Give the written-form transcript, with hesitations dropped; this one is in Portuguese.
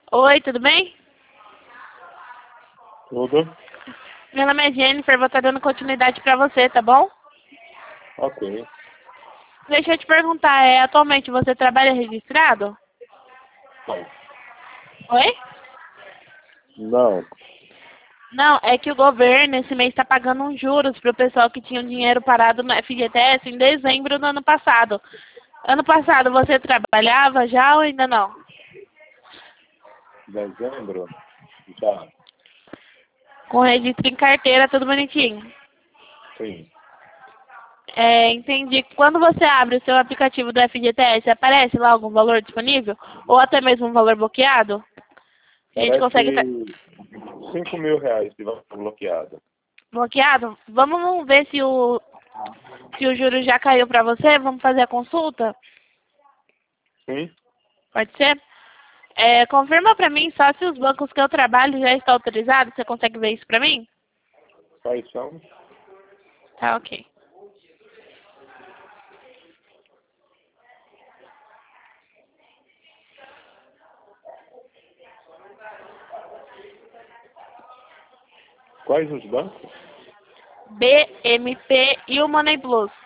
Oi, tudo bem? Tudo? Meu nome é Jennifer, vou estar dando continuidade pra você, tá bom? Ok. Deixa eu te perguntar, atualmente você trabalha registrado? Não. Oi? Não. Não, é que o governo esse mês está pagando uns juros pro pessoal que tinha um dinheiro parado no FGTS em dezembro do ano passado. Ano passado você trabalhava já ou ainda não? Dezembro? Já. Com registro em carteira, tudo bonitinho. Sim. Entendi. Quando você abre o seu aplicativo do FGTS, aparece lá algum valor disponível? Ou até mesmo um valor bloqueado? A gente consegue... Parece R$ 5.000 de valor bloqueado. Bloqueado? Vamos ver se o juro já caiu para você. Vamos fazer a consulta? Sim? Pode ser? Confirma para mim só se os bancos que eu trabalho já estão autorizados. Você consegue ver isso para mim? Quais são? Tá, ok. Quais os bancos? BMP e o Money Plus.